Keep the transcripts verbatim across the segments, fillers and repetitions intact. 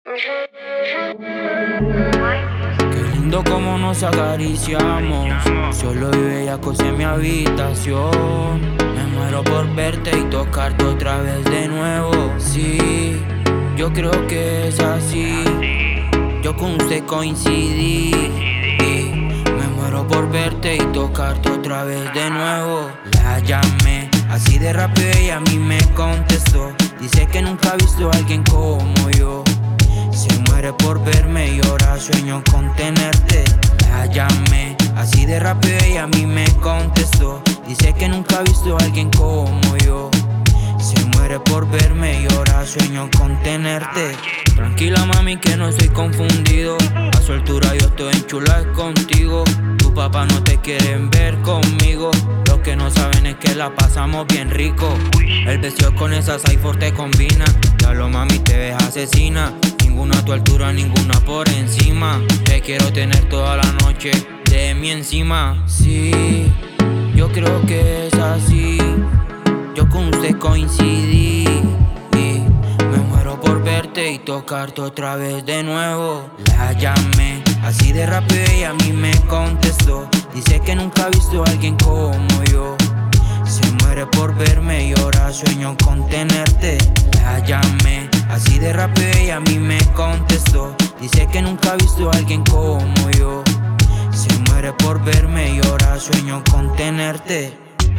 Qué lindo como nos acariciamos. Solo y bellacos en mi habitación. Me muero por verte y tocarte otra vez de nuevo. Sí, yo creo que es así. Yo con usted coincidí. Y me muero por verte y tocarte otra vez de nuevo. La llamé así de rápido y a mí me contestó. Dice que nunca ha visto a alguien como yo. Se muere por verme y ahora sueño con tenerte. La llamé así de rápido y a mí me contestó. Dice que nunca ha visto a alguien como yo. Se muere por verme y ahora sueño con tenerte. Tranquila mami que no estoy confundido. A su altura yo estoy en chula contigo. Tu papá no te quieren ver conmigo. Lo que no saben es que la pasamos bien rico. El vestido con esa Cypher te combina. Ya lo mami te ves asesina. Ninguna a tu altura, ninguna por encima. Te quiero tener toda la noche de mí encima. Sí, yo creo que es así. Yo con usted coincidí. Y me muero por verte y tocarte otra vez de nuevo. La llamé así de rápido y a mí me contestó. Dice que nunca ha visto a alguien como yo. Se muere por verme y ahora sueño con tenerte. La llamé así de rápido y a mí me contestó. Dice que nunca ha visto a alguien como yo. Se muere por verme y ahora sueño con tenerte.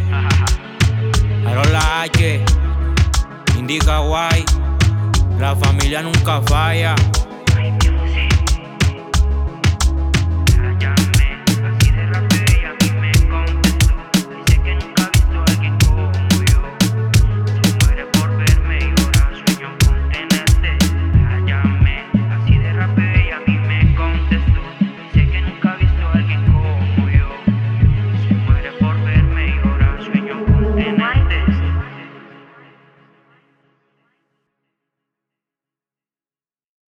Pero la H, Indica Guay, la familia nunca falla.